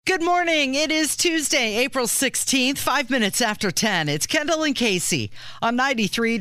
Good morning. It is Tuesday, April 16th, 5 minutes after 10. It's Kendall and Casey on 93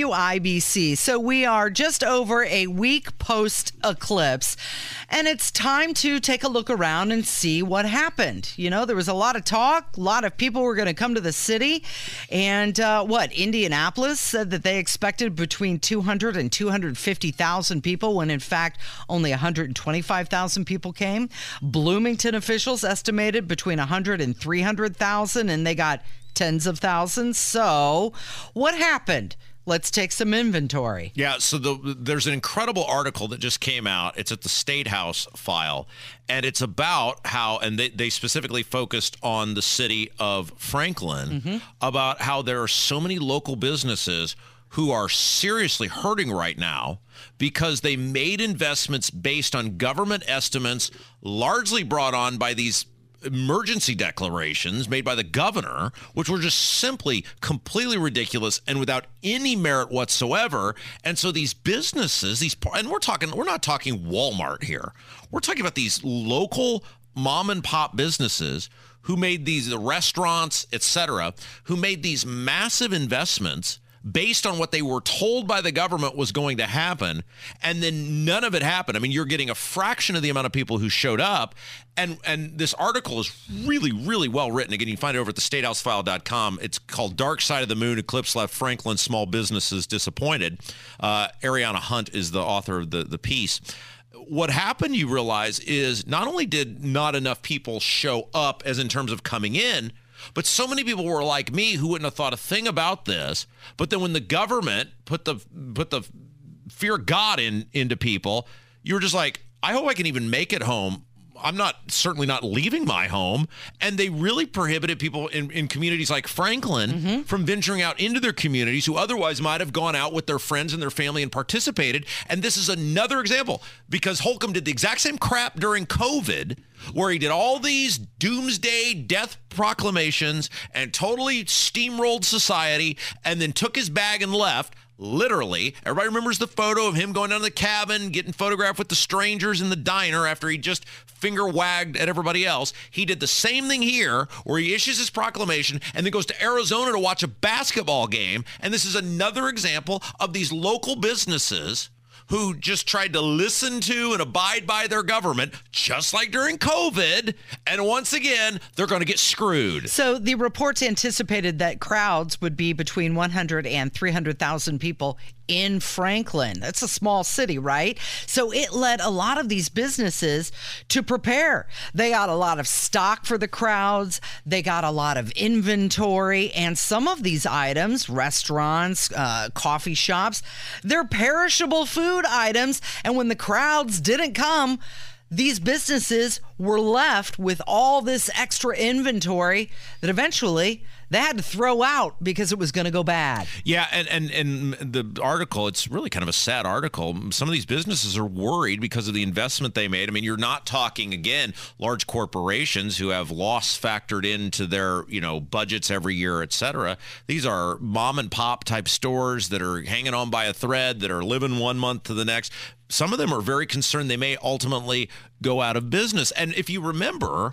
WIBC. So we are just over a week post-eclipse, and it's time to take a look around and see what happened. You know, there was a lot of talk. A lot of people were going to come to the city. And Indianapolis said that they expected between 200 and 250,000 people when, in fact, only 125,000 people came. Bloomington officials estimated between 100 and 300,000, and they got tens of thousands. So what happened? Let's take some inventory. Yeah, so there's an incredible article that just came out. It's at the State House file, and it's about how, and they specifically focused on the city of Franklin, about how there are so many local businesses who are seriously hurting right now because they made investments based on government estimates, largely brought on by these emergency declarations made by the governor, which were just simply completely ridiculous and without any merit whatsoever. And so these businesses, and we're not talking Walmart here. We're talking about these local mom and pop businesses who made the restaurants, etc., who made these massive investments based on what they were told by the government was going to happen, and then none of it happened. I mean, you're getting a fraction of the amount of people who showed up, and this article is really, really well written. Again, you can find it over at thestatehousefile.com. It's called Dark Side of the Moon, Eclipse Left Franklin Small Businesses Disappointed. Ariana Hunt is the author of the piece. What happened, you realize, is not only did not enough people show up as in terms of coming in, but so many people were like me who wouldn't have thought a thing about this. But then when the government put the fear of God into people, you were just like, I hope I can even make it home. I'm certainly not leaving my home. And they really prohibited people in communities like Franklin from venturing out into their communities who otherwise might have gone out with their friends and their family and participated. And this is another example, because Holcomb did the exact same crap during COVID, where he did all these doomsday death proclamations and totally steamrolled society and then took his bag and left. Literally, everybody remembers the photo of him going down to the cabin, getting photographed with the strangers in the diner after he just finger wagged at everybody else. He did the same thing here, where he issues his proclamation and then goes to Arizona to watch a basketball game. And this is another example of these local businesses who just tried to listen to and abide by their government, just like during COVID. And once again, they're going to get screwed. So the reports anticipated that crowds would be between 100 and 300,000 people in Franklin. That's a small city, right? So it led a lot of these businesses to prepare. They got a lot of stock for the crowds. They got a lot of inventory. And some of these items, restaurants, coffee shops, they're perishable food items. And when the crowds didn't come, these businesses were left with all this extra inventory that eventually they had to throw out because it was going to go bad. Yeah, and the article, it's really kind of a sad article. Some of these businesses are worried because of the investment they made. I mean, you're not talking, again, large corporations who have loss factored into their, budgets every year, et cetera. These are mom and pop type stores that are hanging on by a thread, that are living 1 month to the next. Some of them are very concerned they may ultimately go out of business. And if you remember,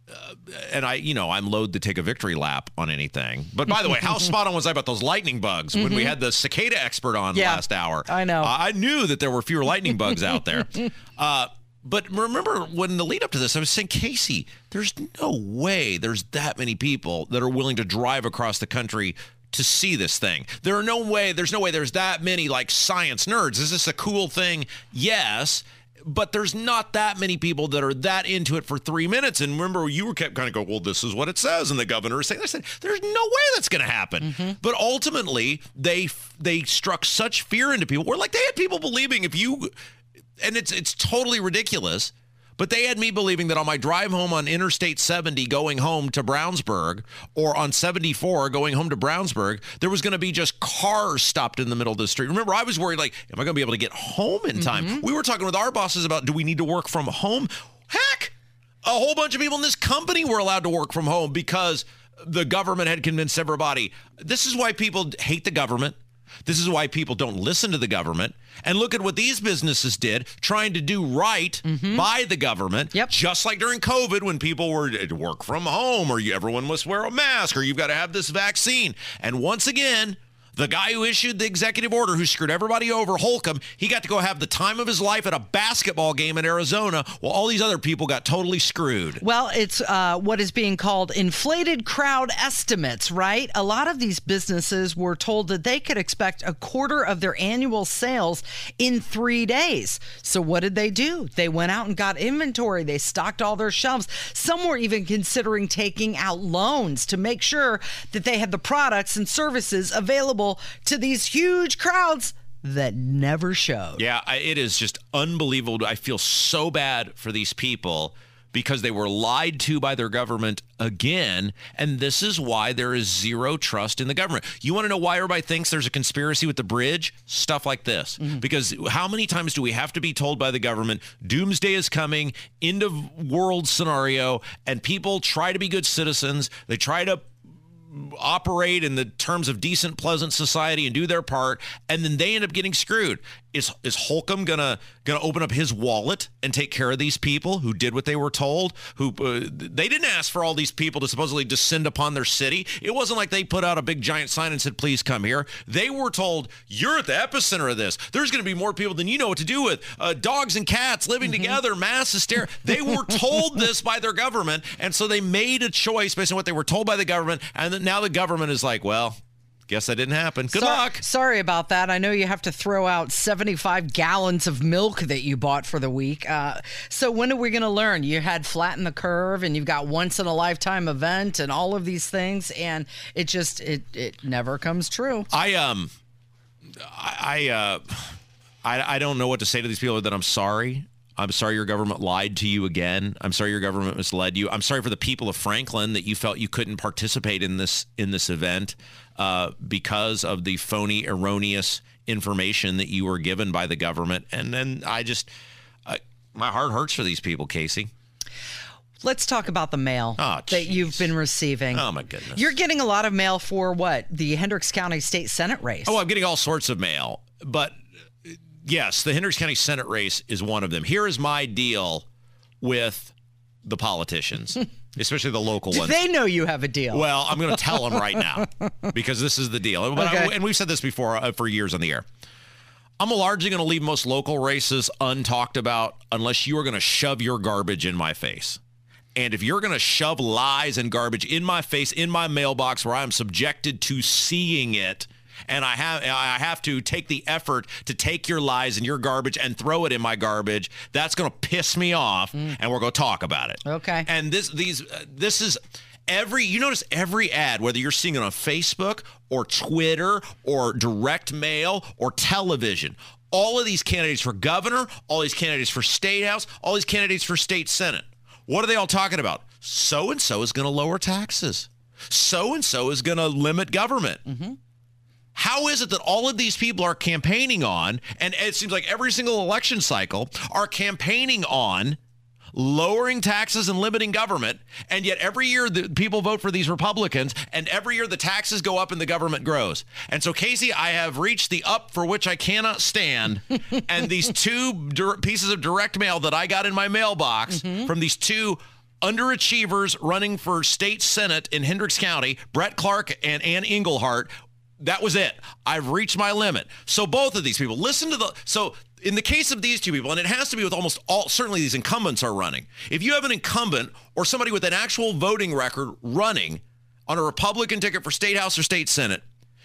and I'm loath to take a victory lap on anything. But by the way, how spot on was I about those lightning bugs when we had the cicada expert on last hour? I know. I knew that there were fewer lightning bugs out there. But remember, when the lead up to this, I was saying, Casey, there's no way there's that many people that are willing to drive across the country to see this thing. There's no way there's that many like science nerds. Is this a cool thing? Yes. But there's not that many people that are that into it for 3 minutes. And remember, you were kept kind of going, well, this is what it says. And the governor is saying, I said, there's no way that's going to happen. But ultimately, they struck such fear into people. Where like they had people believing and it's totally ridiculous. But they had me believing that on my drive home on Interstate 70 going home to Brownsburg, or on 74 going home to Brownsburg, there was going to be just cars stopped in the middle of the street. Remember, I was worried, like, am I going to be able to get home in time? We were talking with our bosses about, do we need to work from home? Heck, a whole bunch of people in this company were allowed to work from home because the government had convinced everybody. This is why people hate the government. This is why people don't listen to the government. And look at what these businesses did, trying to do right by the government. Yep. Just like during COVID when people were to work from home or everyone must wear a mask or you've got to have this vaccine. And once again, the guy who issued the executive order who screwed everybody over, Holcomb, he got to go have the time of his life at a basketball game in Arizona while all these other people got totally screwed. Well, it's what is being called inflated crowd estimates, right? A lot of these businesses were told that they could expect a quarter of their annual sales in 3 days. So what did they do? They went out and got inventory. They stocked all their shelves. Some were even considering taking out loans to make sure that they had the products and services available to these huge crowds that never showed. Yeah, it is just unbelievable. I feel so bad for these people because they were lied to by their government again, and this is why there is zero trust in the government. You want to know why everybody thinks there's a conspiracy with the bridge? Stuff like this. Because how many times do we have to be told by the government, doomsday is coming, end of world scenario, and people try to be good citizens, they try to operate in the terms of decent, pleasant society and do their part, and then they end up getting screwed. Is Holcomb gonna open up his wallet and take care of these people who did what they were told? Who they didn't ask for all these people to supposedly descend upon their city. It wasn't like they put out a big giant sign and said, "Please come here." They were told, "You're at the epicenter of this. There's going to be more people than you know what to do with. Dogs and cats living together, mass hysteria." They were told this by their government, and so they made a choice based on what they were told by the government. And then now the government is like, "Well, guess that didn't happen. Good luck." Sorry about that. I know you have to throw out 75 gallons of milk that you bought for the week. So when are we going to learn? You had flatten the curve and you've got once in a lifetime event and all of these things. And it just, it never comes true. I don't know what to say to these people that I'm sorry. I'm sorry your government lied to you again. I'm sorry your government misled you. I'm sorry for the people of Franklin that you felt you couldn't participate in this event because of the phony, erroneous information that you were given by the government. And then my heart hurts for these people, Casey. Let's talk about the mail that you've been receiving. Oh, my goodness. You're getting a lot of mail for what? The Hendricks County State Senate race. Oh, I'm getting all sorts of mail. But yes, the Hendricks County Senate race is one of them. Here is my deal with the politicians, especially the local ones. Do they know you have a deal? Well, I'm going to tell them right now because this is the deal. Okay. And we've said this before for years on the air. I'm largely going to leave most local races untalked about unless you are going to shove your garbage in my face. And if you're going to shove lies and garbage in my face, in my mailbox where I'm subjected to seeing it, and I have to take the effort to take your lies and your garbage and throw it in my garbage, that's going to piss me off, and we're going to talk about it. Okay. And this is you notice every ad, whether you're seeing it on Facebook or Twitter or direct mail or television, all of these candidates for governor, all these candidates for state house, all these candidates for state senate, what are they all talking about? So-and-so is going to lower taxes. So-and-so is going to limit government. Mm-hmm. How is it that all of these people are campaigning on, and it seems like every single election cycle, are campaigning on lowering taxes and limiting government, and yet every year the people vote for these Republicans, and every year the taxes go up and the government grows? And so, Casey, I have reached the up for which I cannot stand, and these two pieces of direct mail that I got in my mailbox from these two underachievers running for state senate in Hendricks County, Brett Clark and Ann Engelhardt, that was it. I've reached my limit. So both of these people, so in the case of these two people, and it has to be with almost all, certainly these incumbents are running. If you have an incumbent or somebody with an actual voting record running on a Republican ticket for state house or state senate,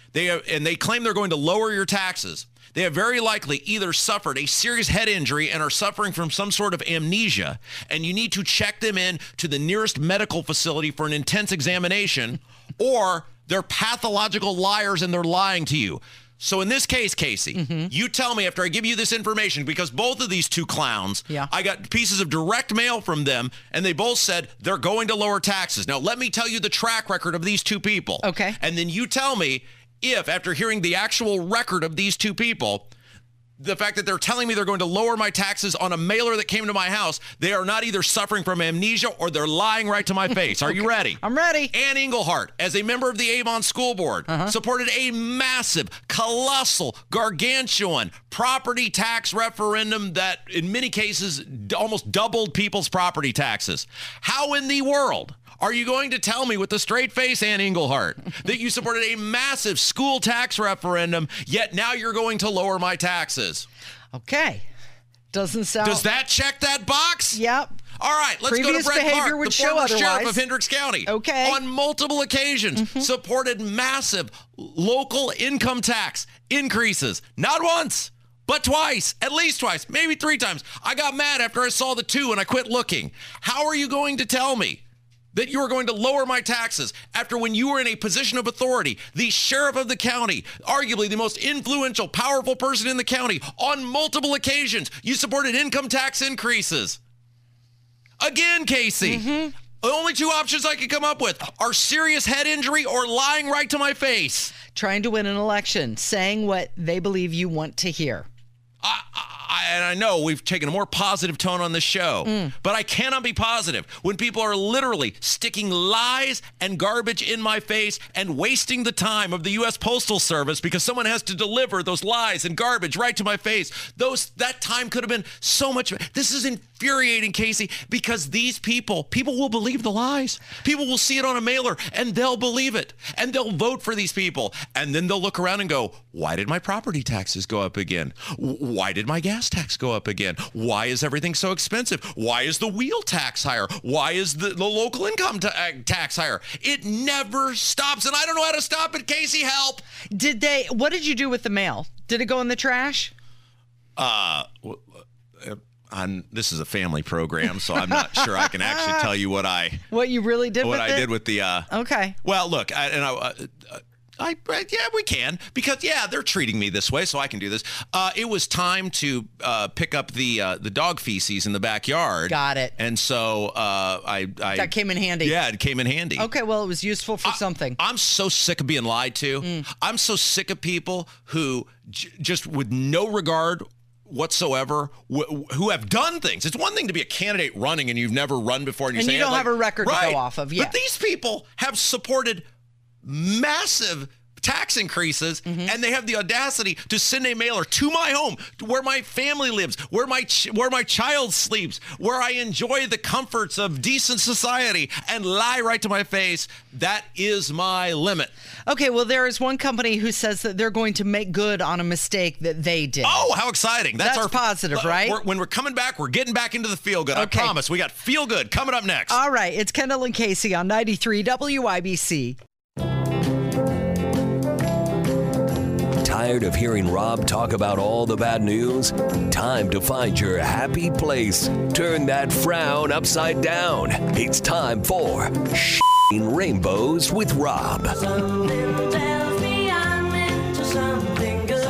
they claim they're going to lower your taxes, they have very likely either suffered a serious head injury and are suffering from some sort of amnesia, and you need to check them in to the nearest medical facility for an intense examination, or they're pathological liars and they're lying to you. So in this case, Casey, you tell me after I give you this information, because both of these two clowns, I got pieces of direct mail from them, and they both said they're going to lower taxes. Now, let me tell you the track record of these two people. Okay. And then you tell me if, after hearing the actual record of these two people, the fact that they're telling me they're going to lower my taxes on a mailer that came to my house, they are not either suffering from amnesia or they're lying right to my face. Are you ready? I'm ready. Ann Engelhart, as a member of the Avon School Board, supported a massive, colossal, gargantuan property tax referendum that in many cases almost doubled people's property taxes. How in the world are you going to tell me with a straight face, Ann Engelhart, that you supported a massive school tax referendum, yet now you're going to lower my taxes? Okay. Doesn't sound... Does that check that box? Yep. All right, let's Previous go to Brett behavior Clark, would the show former otherwise. sheriff of Hendricks County. Okay. On multiple occasions, supported massive local income tax increases. Not once, but twice, at least twice, maybe 3 times. I got mad after I saw the 2 and I quit looking. How are you going to tell me that you are going to lower my taxes after when you were in a position of authority, the sheriff of the county, arguably the most influential, powerful person in the county, on multiple occasions, you supported income tax increases? Again, Casey, the only 2 options I could come up with are serious head injury or lying right to my face. Trying to win an election, saying what they believe you want to hear. And I know we've taken a more positive tone on this show, but I cannot be positive when people are literally sticking lies and garbage in my face and wasting the time of the U.S. Postal Service because someone has to deliver those lies and garbage right to my face. That time could have been so much. This is infuriating, Casey, because these people will believe the lies. People will see it on a mailer and they'll believe it and they'll vote for these people. And then they'll look around and go, why did my property taxes go up again? Why did my gas tax go up again? Why is everything so expensive? Why is the wheel tax higher? Why is the local income tax higher? It never stops, and I don't know how to stop it. Casey, help. What did you do with the mail? Did it go in the trash? This is a family program, so I'm not sure I can actually tell you what you really did with it? What I did with the... Okay. Well, look, yeah, we can because they're treating me this way, so I can do this. It was time to pick up the dog feces in the backyard. Got it. And so that came in handy. Yeah, it came in handy. Okay, well, it was useful for something. I'm so sick of being lied to. I'm so sick of people who just with no regard whatsoever who have done things. It's one thing to be a candidate running and you've never run before and you don't have a record to go off of. Yeah. But these people have supported massive tax increases, and they have the audacity to send a mailer to my home, to where my family lives, where my child sleeps, where I enjoy the comforts of decent society, and lie right to my face. That is my limit. Okay, well, there is one company who says that they're going to make good on a mistake that they did. Oh, how exciting. That's positive, right? When we're coming back, we're getting back into the feel good. Okay. I promise. We got feel good coming up next. All right, it's Kendall and Casey on 93 WIBC. Tired of hearing Rob talk about all the bad news? Time to find your happy place. Turn that frown upside down. It's time for Rainbows with Rob. Something tells me I'm into something good.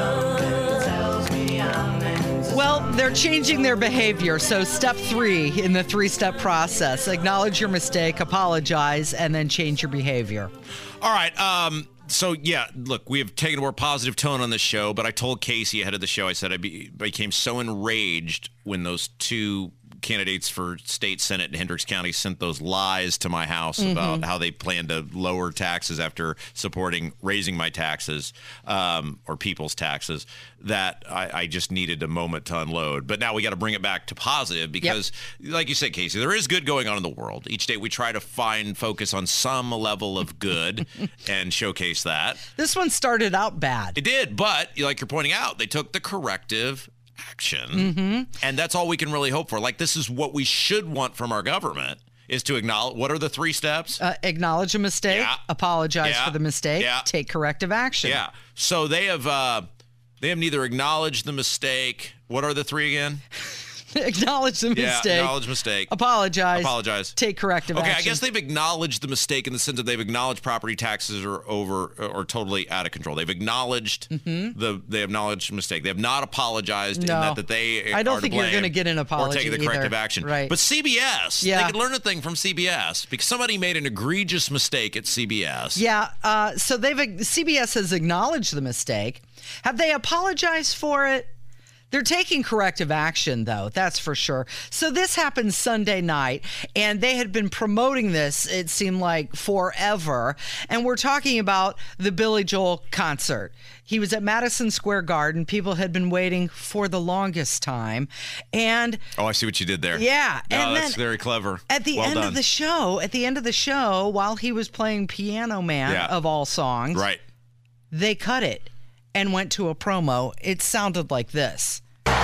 Well, they're changing their behavior. So step 3 in the 3-step process: acknowledge your mistake, apologize, and then change your behavior. All right. So, yeah, look, we have taken a more positive tone on this show, but I told Casey ahead of the show, I said I became so enraged when those 2 candidates for state senate in Hendricks County sent those lies to my house about how they plan to lower taxes after supporting raising my taxes or people's taxes, that I just needed a moment to unload. But now we got to bring it back to positive because, like you said, Casey, there is good going on in the world. Each day we try to focus on some level of good and showcase that. This one started out bad. It did, but like you're pointing out, they took the corrective action, and that's all we can really hope for. Like, this is what we should want from our government, is to acknowledge. What are the 3 steps? Acknowledge a mistake, apologize for the mistake, take corrective action. Yeah. So they have neither acknowledged the mistake. What are the 3 again? Acknowledge the mistake. Yeah, acknowledge mistake. Apologize. Take corrective action. Okay, I guess they've acknowledged the mistake in the sense that they've acknowledged property taxes are over or totally out of control. They've acknowledged they acknowledged the mistake. They have not apologized in that they I don't think you're going to get an apology or taking the corrective action. Right. But CBS, they could learn a thing from CBS because somebody made an egregious mistake at CBS. Yeah, so CBS has acknowledged the mistake. Have they apologized for it? They're taking corrective action, though, that's for sure. So this happened Sunday night, and they had been promoting this, it seemed like, forever. And we're talking about the Billy Joel concert. He was at Madison Square Garden. People had been waiting for the longest time. And Oh, I see what you did there. yeah. No, And that's then very clever. At the Well end done. of the show, while he was playing Piano Man Yeah. of all songs, Right. they cut it and went to a promo. It sounded like this.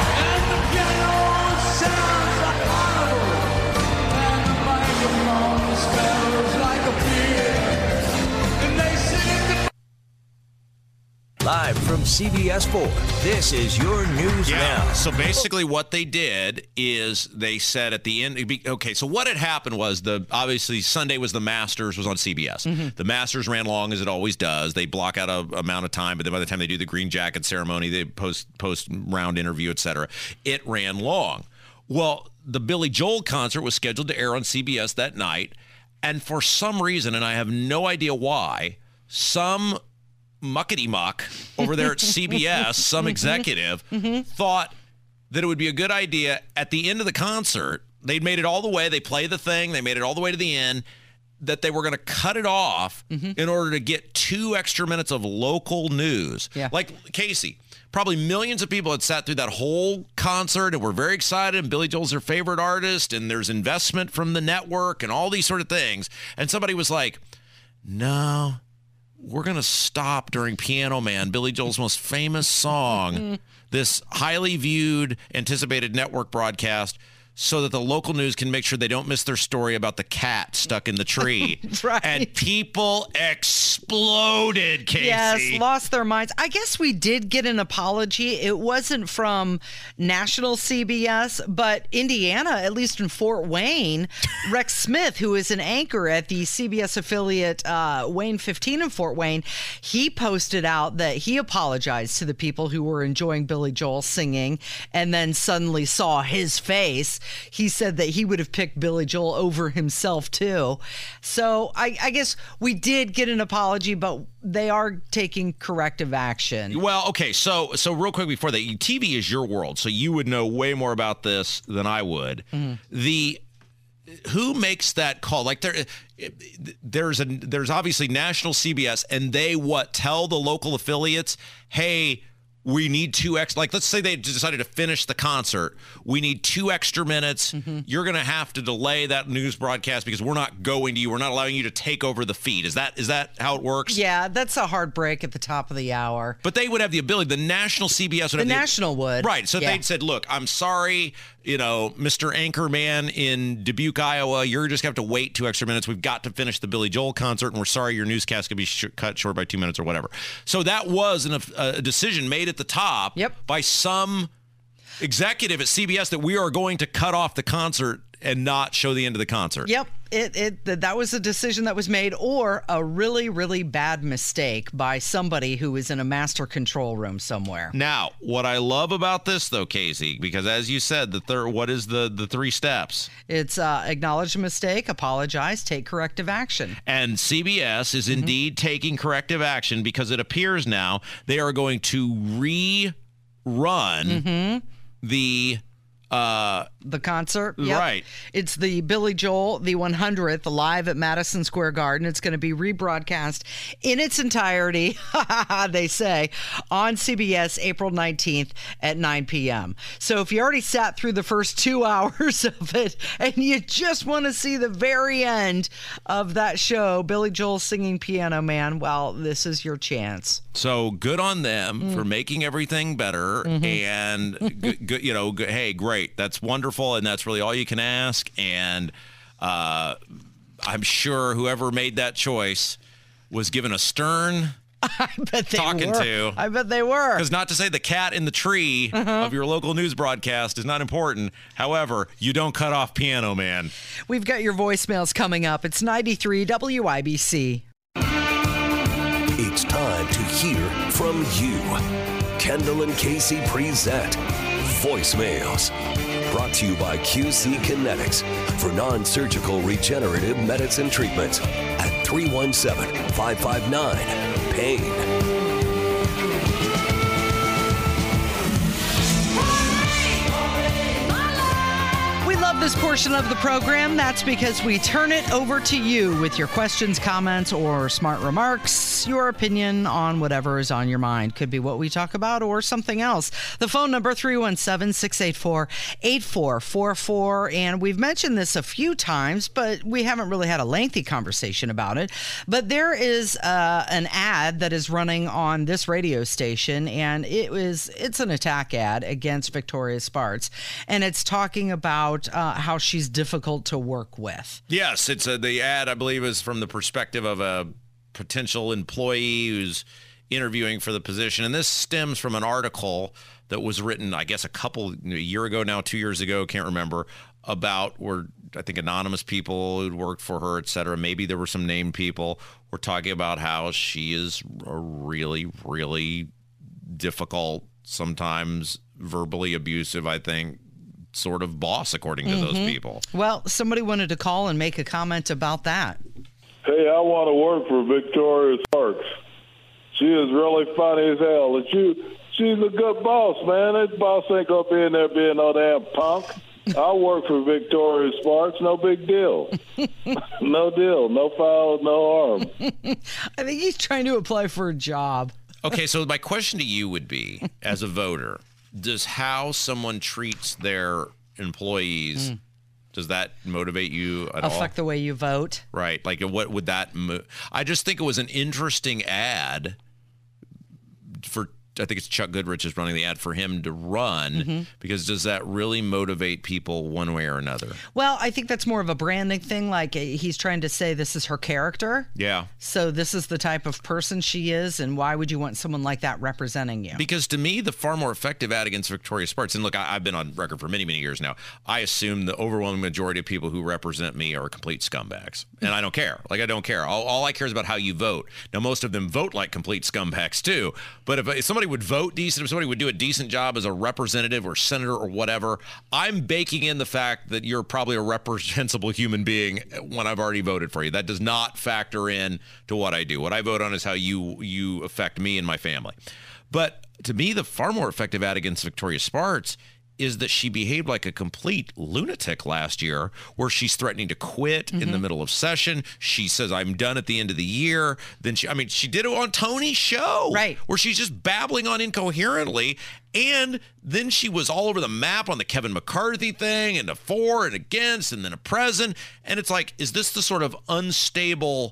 Live from CBS 4, this is your news now. So basically what they did is they said at the end, okay, so what had happened was obviously Sunday was the Masters was on CBS. The Masters ran long as it always does. They block out a amount of time, but then by the time they do the green jacket ceremony, they post round interview, etc. It ran long. Well, the Billy Joel concert was scheduled to air on CBS that night, and for some reason, and I have no idea why, some muckety-muck over there at CBS, some executive, thought that it would be a good idea at the end of the concert, they'd made it all the way, they play the thing, they made it all the way to the end, that they were going to cut it off in order to get 2 extra minutes of local news. Yeah. Like Casey, probably millions of people had sat through that whole concert and were very excited, and Billy Joel's their favorite artist, and there's investment from the network and all these sort of things. And somebody was like, no, we're going to stop during Piano Man, Billy Joel's most famous song, this highly viewed, anticipated network broadcast, so that the local news can make sure they don't miss their story about the cat stuck in the tree. Right. And people exploded, Casey. Yes, lost their minds. I guess we did get an apology. It wasn't from national CBS, but Indiana, at least in Fort Wayne, Rex Smith, who is an anchor at the CBS affiliate Wayne 15 in Fort Wayne, he posted out that he apologized to the people who were enjoying Billy Joel singing and then suddenly saw his face. He said that he would have picked Billy Joel over himself, too. So I guess we did get an apology, but they are taking corrective action. Well, okay, so real quick before that, TV is your world, so you would know way more about this than I would. Who makes that call? Like there's obviously national CBS, and they tell the local affiliates, hey, we need 2 extra, like let's say they decided to finish the concert. We need 2 extra minutes. You're going to have to delay that news broadcast because we're not going to you. We're not allowing you to take over the feed. Is that how it works? Yeah, that's a hard break at the top of the hour. But they would have the ability, the national CBS would have The national would. Right. So Yeah. they'd said, look, I'm sorry, Mr. Anchorman in Dubuque, Iowa, you're just going to have to wait 2 extra minutes. We've got to finish the Billy Joel concert, and we're sorry your newscast could be cut short by 2 minutes or whatever. So that was a decision made at the top by some executive at CBS that we are going to cut off the concert and not show the end of the concert. Yep. That was a decision that was made, or a really, really bad mistake by somebody who is in a master control room somewhere. Now, what I love about this, though, Casey, because as you said, what is the 3 steps? It's acknowledge a mistake, apologize, take corrective action. And CBS is indeed taking corrective action because it appears now they are going to rerun the concert. Yep. Right. It's the Billy Joel, the 100th, live at Madison Square Garden. It's going to be rebroadcast in its entirety, they say, on CBS April 19th at 9 p.m. So if you already sat through the first 2 hours of it and you just want to see the very end of that show, Billy Joel singing Piano Man, well, this is your chance. So good on them for making everything better. And, hey, great. That's wonderful. And that's really all you can ask. And I'm sure whoever made that choice was given a stern I bet they talking were. to. I bet they were. Because not to say the cat in the tree of your local news broadcast is not important. However, you don't cut off Piano Man. We've got your voicemails coming up. It's 93 WIBC. It's time to hear from you. Kendall and Casey present Voicemails. Brought to you by QC Kinetics for non-surgical regenerative medicine treatments at 317-559-PAIN. love this portion of the program. That's because we turn it over to you with your questions, comments, or smart remarks, your opinion on whatever is on your mind. Could be what we talk about or something else. The phone number, 317-684-8444. And we've mentioned this a few times, but we haven't really had a lengthy conversation about it. But there is an ad that is running on this radio station, and it's an attack ad against Victoria Spartz. And it's talking about how she's difficult to work with. Yes, it's the ad, I believe, is from the perspective of a potential employee who's interviewing for the position. And this stems from an article that was written, I guess, a year ago now, 2 years ago, can't remember, about where I think anonymous people who'd worked for her, et cetera. Maybe there were some named people were talking about how she is a really, really difficult, sometimes verbally abusive, I think, sort of boss, according to those people. Well, somebody wanted to call and make a comment about that. Hey, I want to work for Victoria Sparks. She is really funny as hell. And she's a good boss, man. That boss ain't going to be in there being no damn punk. I work for Victoria Sparks. No big deal. No deal. No foul, no harm. I think he's trying to apply for a job. Okay, so my question to you would be, as a voter, does how someone treats their employees, does that motivate you at all? Affect the way you vote? Right. Like, what would that I just think it was an interesting ad for, I think it's Chuck Goodrich is running the ad for him to run, because does that really motivate people one way or another? Well, I think that's more of a branding thing. Like, he's trying to say this is her character. Yeah. So this is the type of person she is, and why would you want someone like that representing you? Because to me, the far more effective ad against Victoria Spartz, and look, I've been on record for many, many years now, I assume the overwhelming majority of people who represent me are complete scumbags. And I don't care. Like, I don't care. All I care is about how you vote. Now, most of them vote like complete scumbags too. But if somebody would vote decent, if somebody would do a decent job as a representative or senator or whatever, I'm baking in the fact that you're probably a reprehensible human being when I've already voted for you. That does not factor in to what I do. What I vote on is how you affect me and my family. But to me, the far more effective ad against Victoria Spartz is that she behaved like a complete lunatic last year, where she's threatening to quit in the middle of session. She says, I'm done at the end of the year. Then she did it on Tony's show, right, where she's just babbling on incoherently. And then she was all over the map on the Kevin McCarthy thing, and a for and against, and then a present. And it's like, is this the sort of unstable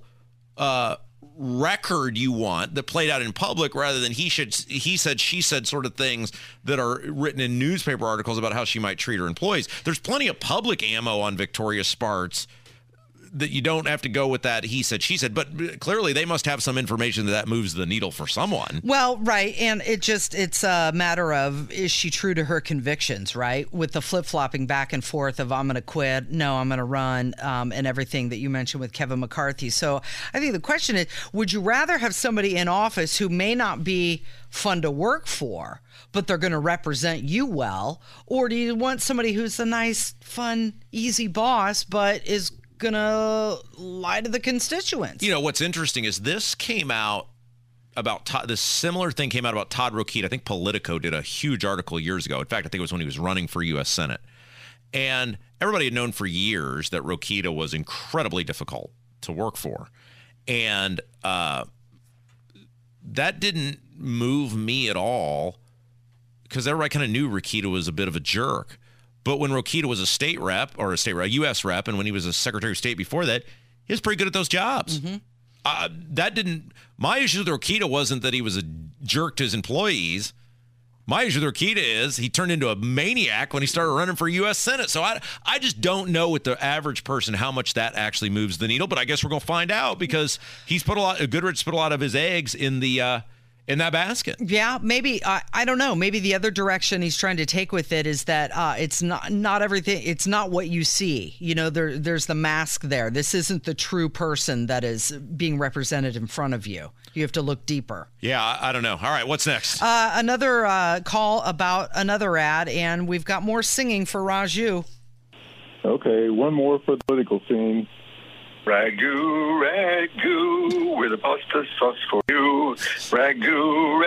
record you want that played out in public, rather than he said, she said sort of things that are written in newspaper articles about how she might treat her employees? There's plenty of public ammo on Victoria Spartz that you don't have to go with that he said, she said, but clearly they must have some information that moves the needle for someone. Well, right. And it's a matter of, is she true to her convictions, right? With the flip-flopping back and forth of, I'm going to quit, no, I'm going to run, and everything that you mentioned with Kevin McCarthy. So I think the question is, would you rather have somebody in office who may not be fun to work for, but they're going to represent you well? Or do you want somebody who's a nice, fun, easy boss, but is gonna lie to the constituents? You know, what's interesting is this came out about this similar thing came out about Todd Rokita. I think Politico did a huge article years ago. In fact, I think it was when he was running for U.S. Senate. And everybody had known for years that Rokita was incredibly difficult to work for. And that didn't move me at all, because everybody kind of knew Rokita was a bit of a jerk. But when Rokita was a U.S. rep, and when he was a Secretary of State before that, he was pretty good at those jobs. My issue with Rokita wasn't that he was a jerk to his employees. My issue with Rokita is he turned into a maniac when he started running for U.S. Senate. So I just don't know with the average person how much that actually moves the needle. But I guess we're going to find out, because Goodrich put a lot of his eggs in that basket. Yeah, maybe. I don't know. Maybe the other direction he's trying to take with it is that it's not everything. It's not what you see. You know, there's the mask there. This isn't the true person that is being represented in front of you. You have to look deeper. Yeah, I don't know. All right, what's next? Another call about another ad, and we've got more singing for Raju. Okay, one more for the political scene. Ragu, ragu, with a pasta sauce for you. Ragu,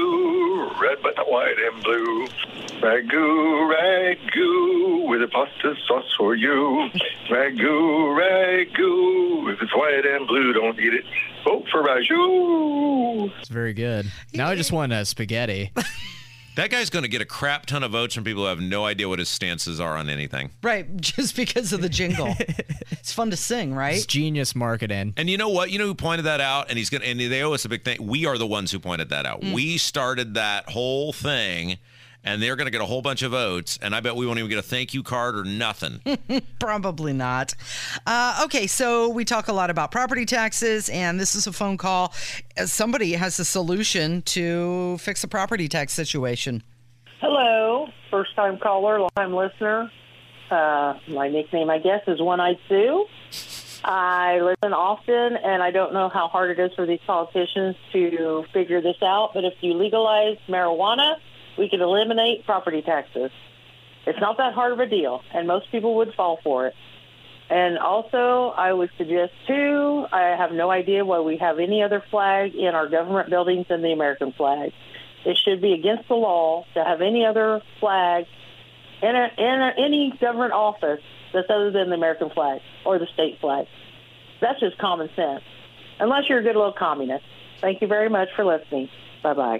ragu, red, but not white and blue. Ragu, ragu, with a pasta pasta sauce for you. Ragu, ragu. If it's white and blue, don't eat it. Vote for ragu. It's very good. Now I just want spaghetti. That guy's going to get a crap ton of votes from people who have no idea what his stances are on anything. Right, just because of the jingle. It's fun to sing, right? It's genius marketing. And you know what? You know who pointed that out? And they owe us a big thing. We are the ones who pointed that out. We started that whole thing, and they're going to get a whole bunch of votes, and I bet we won't even get a thank you card or nothing. Probably not. Okay, so we talk a lot about property taxes, and this is a phone call. Somebody has a solution to fix a property tax situation. Hello, first-time caller, long-time listener. My nickname, I guess, is One-Eyed Sue. I listen often, and I don't know how hard it is for these politicians to figure this out, but if you legalize marijuana, we could eliminate property taxes. It's not that hard of a deal, and most people would fall for it. And also, I would suggest, too, I have no idea why we have any other flag in our government buildings than the American flag. It should be against the law to have any other flag in any government office that's other than the American flag or the state flag. That's just common sense, unless you're a good little communist. Thank you very much for listening. Bye-bye.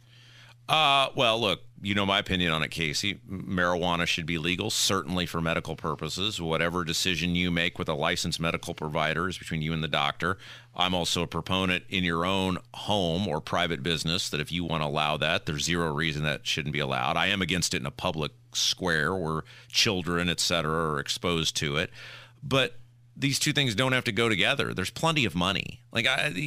Well, look, you know my opinion on it, Casey. Marijuana should be legal, certainly for medical purposes. Whatever decision you make with a licensed medical provider is between you and the doctor. I'm also a proponent in your own home or private business that if you want to allow that, there's zero reason that shouldn't be allowed. I am against it in a public square where children, et cetera, are exposed to it. But these two things don't have to go together. There's plenty of money. Like,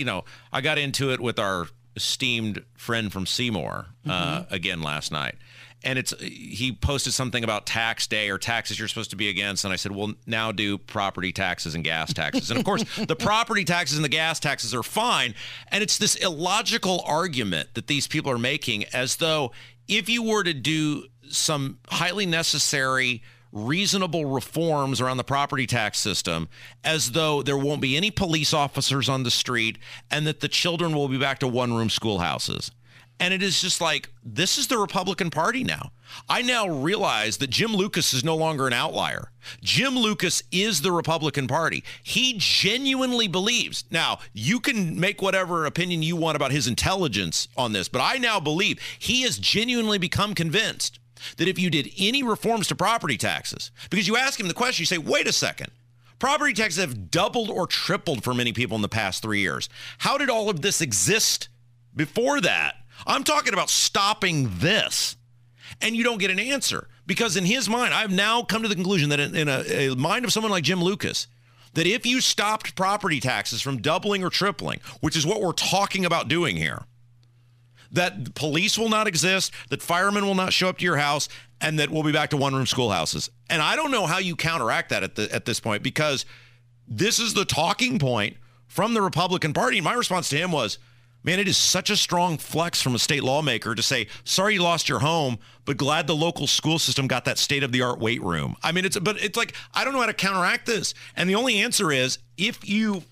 I got into it with our esteemed friend from Seymour again last night, and he posted something about tax day or taxes you're supposed to be against, and I said, well, now do property taxes and gas taxes. And of course the property taxes and the gas taxes are fine, and it's this illogical argument that these people are making as though if you were to do some highly necessary reasonable reforms around the property tax system, as though there won't be any police officers on the street and that the children will be back to one-room schoolhouses. And it is just like, this is the Republican Party now. I now realize that Jim Lucas is no longer an outlier. Jim Lucas is the Republican Party. He genuinely believes. Now, you can make whatever opinion you want about his intelligence on this, but I now believe he has genuinely become convinced that if you did any reforms to property taxes, because you ask him the question, you say, wait a second, property taxes have doubled or tripled for many people in the past 3 years. How did all of this exist before that? I'm talking about stopping this. And you don't get an answer, because in his mind, I've now come to the conclusion that in a mind of someone like Jim Lucas, that if you stopped property taxes from doubling or tripling, which is what we're talking about doing here, that police will not exist, that firemen will not show up to your house, and that we'll be back to one-room schoolhouses. And I don't know how you counteract that at this point, because this is the talking point from the Republican Party. And my response to him was, man, it is such a strong flex from a state lawmaker to say, sorry you lost your home, but glad the local school system got that state-of-the-art weight room. I mean, it's like, I don't know how to counteract this. And the only answer is, if you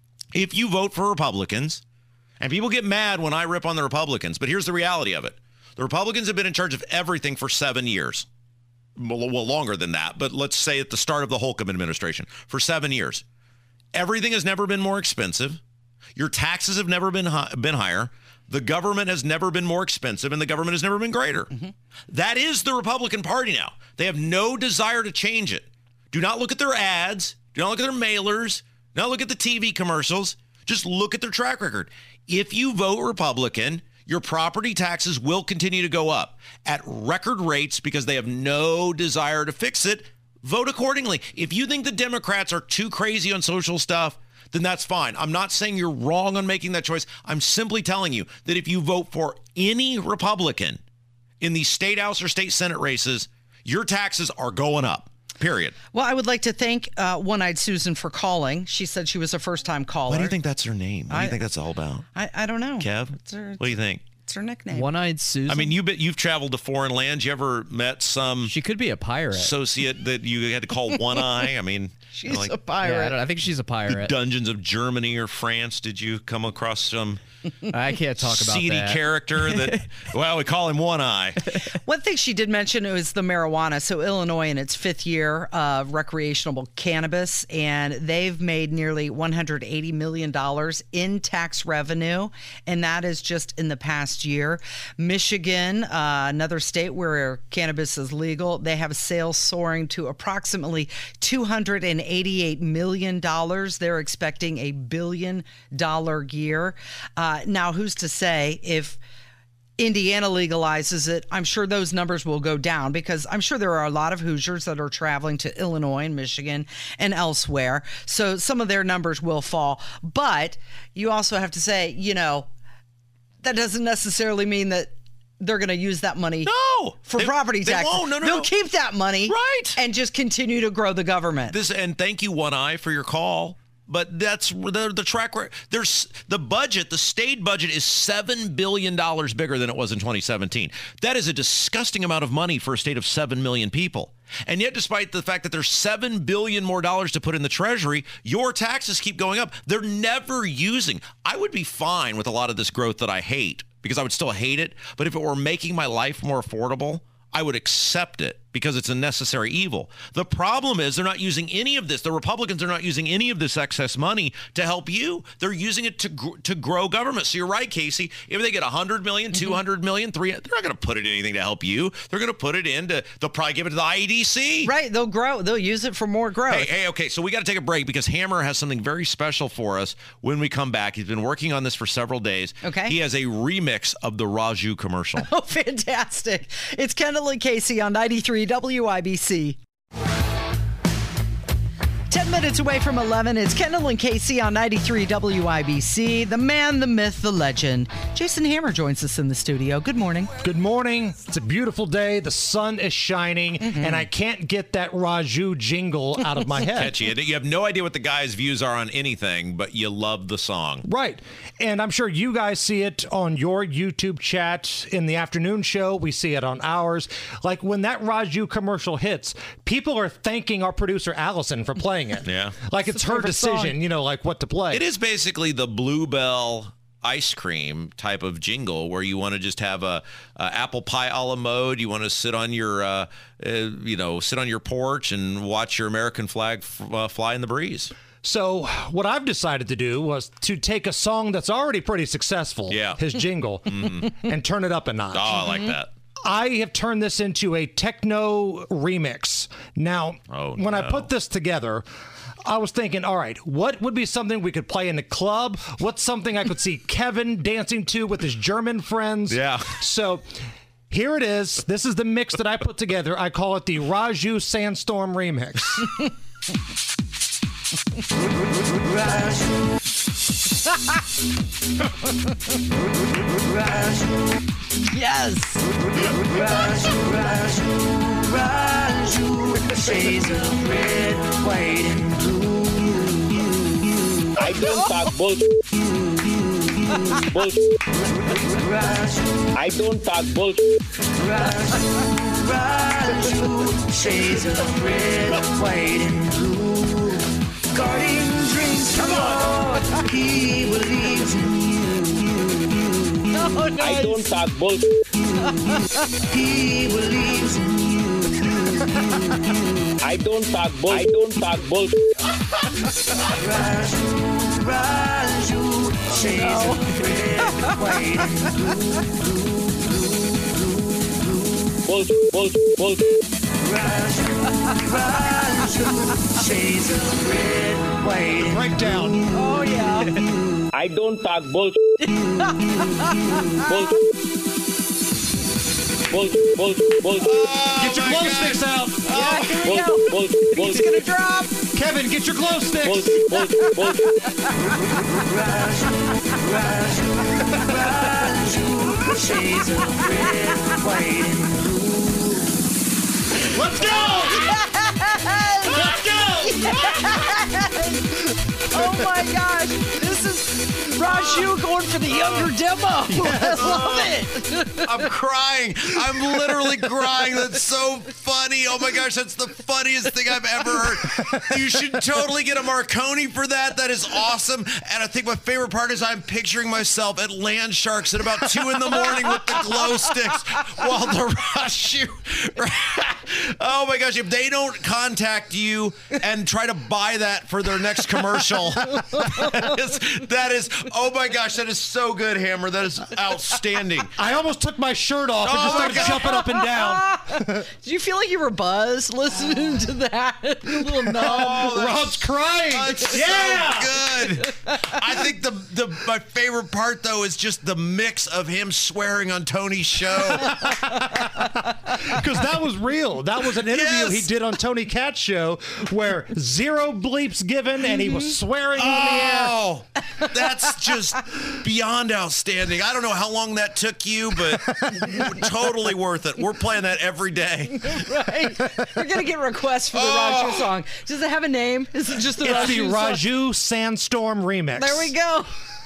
vote for Republicans, and people get mad when I rip on the Republicans, but here's the reality of it. The Republicans have been in charge of everything for 7 years. Well, longer than that, but let's say at the start of the Holcomb administration, for 7 years. Everything has never been more expensive. Your taxes have never been higher. The government has never been more expensive, and the government has never been greater. Mm-hmm. That is the Republican Party now. They have no desire to change it. Do not look at their ads. Do not look at their mailers. Do not look at the TV commercials. Just look at their track record. If you vote Republican, your property taxes will continue to go up at record rates because they have no desire to fix it. Vote accordingly. If you think the Democrats are too crazy on social stuff, then that's fine. I'm not saying you're wrong on making that choice. I'm simply telling you that if you vote for any Republican in the state house or state Senate races, your taxes are going up. Period. Well, I would like to thank One-Eyed Susan for calling. She said she was a first-time caller. Why do you think that's her name? What do you think that's all about? I don't know. Kev? What do you think? It's her nickname. One-Eyed Susan? I mean, you've traveled to foreign lands. You ever met some... She could be a pirate. ...associate that you had to call One Eye? I mean... She's a Yeah, pirate. I think she's a pirate. Dungeons of Germany or France. Did you come across some I can't talk about seedy that. character that, well, we call him One Eye. One thing she did mention was the marijuana. So Illinois in its 5th year of recreational cannabis, and they've made nearly $180 million in tax revenue, and that is just in the past year. Michigan, another state where cannabis is legal, they have sales soaring to approximately $288 million. They're expecting a $1 billion year. Now, who's to say if Indiana legalizes it, I'm sure those numbers will go down, because I'm sure there are a lot of Hoosiers that are traveling to Illinois and Michigan and elsewhere. So some of their numbers will fall. But you also have to say, that doesn't necessarily mean that they're going to use that money for property taxes. They won't. No, They'll keep that money and just continue to grow the government. And thank you, One Eye, for your call. But that's the track record. There's the budget. The state budget is $7 billion bigger than it was in 2017. That is a disgusting amount of money for a state of 7 million people. And yet, despite the fact that there's $7 billion more to put in the Treasury, your taxes keep going up. They're never using. I would be fine with a lot of this growth that I hate, because I would still hate it. But if it were making my life more affordable, I would accept it, because it's a necessary evil. The problem is they're not using any of this. The Republicans are not using any of this excess money to help you. They're using it to grow government. So you're right, Casey. If they get $100 million, $200 million, $300 million, they're not going to put it in anything to help you. They're going to put it they'll probably give it to the IEDC. Right. They'll grow. They'll use it for more growth. Hey, okay. So we got to take a break, because Hammer has something very special for us when we come back. He's been working on this for several days. Okay. He has a remix of the Raju commercial. Oh, fantastic. It's Kendall and Casey on 93 WIBC. 10 minutes away from 11, it's Kendall and Casey on 93 WIBC. The man, the myth, the legend. Jason Hammer joins us in the studio. Good morning. Good morning. It's a beautiful day. The sun is shining, and I can't get that Raju jingle out of my head. Catchy. You have no idea what the guy's views are on anything, but you love the song. Right. And I'm sure you guys see it on your YouTube chat in the afternoon show. We see it on ours. Like when that Raju commercial hits, people are thanking our producer Allison for playing it. Yeah. Like it's her decision, like what to play. It is basically the Bluebell ice cream type of jingle, where you want to just have a apple pie a la mode. You want to sit on your, sit on your porch and watch your American flag fly in the breeze. So what I've decided to do was to take a song that's already pretty successful, his jingle, and turn it up a notch. Oh, I like that. I have turned this into a techno remix. Now, when I put this together, I was thinking, all right, what would be something we could play in the club? What's something I could see Kevin dancing to with his German friends? Yeah. So here it is. This is the mix that I put together. I call it the Raju Sandstorm Remix. Yes. Shades of red, white, and blue. I don't talk bullshit. I don't talk bullshit. Shades of red, white, and blue. Guarding drinks, come on. He believes in you. Oh, nice. I don't talk bullshit. He believes in you. I don't talk bullshit. I don't talk bullshit. Raju, shades of red, white, and blue. Bullshit. Raju, shades of red, white, and Breakdown. Oh, yeah. I don't talk bullshit. Bullshit. Get your glow sticks out. Yeah, here we go. He's going to drop. Kevin, get your glow sticks. Shades of red, white, and blue. Let's go. Let's go. Oh, Oh my gosh. This is Raju going for the younger demo. I love it. I'm crying. I'm literally crying. That's so funny. Oh my gosh, that's the funniest thing I've ever heard. You should totally get a Marconi for that. That is awesome. And I think my favorite part is I'm picturing myself at Land Sharks at about 2 in the morning with the glow sticks while the Raju. Oh my gosh, if they don't contact you and try to buy that for their next commercial, that is, oh my gosh, that is so good, Hammer. That is outstanding. I almost took my shirt off and just started jumping up and down. Did you feel like you were buzzed listening to that? A little numb. Rob's crying. That's so good. I think my favorite part, though, is just the mix of him swearing on Tony's show. Because that was real. That was an interview he did on Tony Katz show where 0 bleeps given and he was swearing on the air. Oh, that's just beyond outstanding. I don't know how long that took you, but totally worth it. We're playing that every day. Right. We're going to get requests for the Raju song. Does it have a name? Is it just the It's Raju the song? Raju Sandstorm remix. There we go.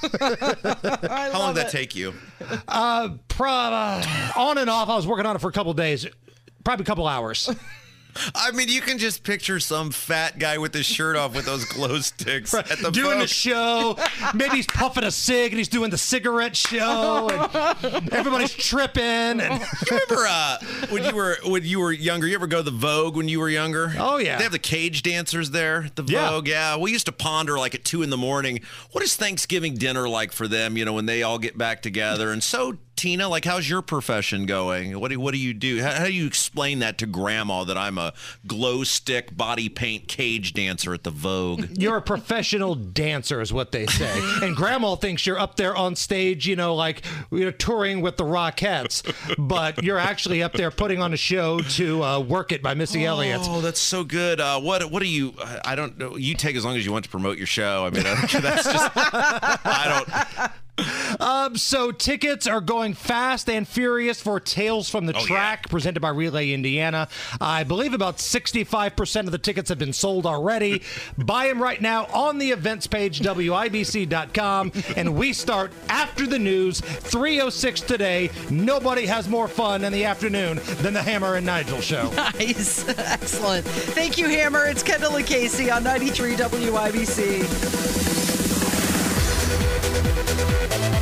How long did that take you? On and off. I was working on it for a couple of days. Probably a couple hours. I mean, you can just picture some fat guy with his shirt off with those glow sticks at the doing the Vogue. show. Maybe he's puffing a cig and he's doing the cigarette show. And everybody's tripping. And You remember when you were younger? You ever go to the Vogue when you were younger? Oh, yeah. They have the cage dancers there. The Yeah. Vogue, yeah. We used to ponder like at 2 in the morning. What is Thanksgiving dinner like for them? You know, when they all get back together. And so, Tina, like, how's your profession going? What do you do? How do you explain that to Grandma that I'm a glow stick body paint cage dancer at the Vogue? you're a professional dancer is what they say. And Grandma thinks you're up there on stage, like you're touring with the Rockettes. But you're actually up there putting on a show to Work It by Missy Elliott. Oh, that's so good. What do you? I don't know. You take as long as you want to promote your show. I mean, that's just. I don't. So tickets are going fast and furious for Tales from the Track, presented by Relay Indiana. I believe about 65% of the tickets have been sold already. Buy them right now on the events page, WIBC.com. And we start after the news, 3:06 today. Nobody has more fun in the afternoon than the Hammer and Nigel show. Nice. Excellent. Thank you, Hammer. It's Kendall and Casey on 93 WIBC.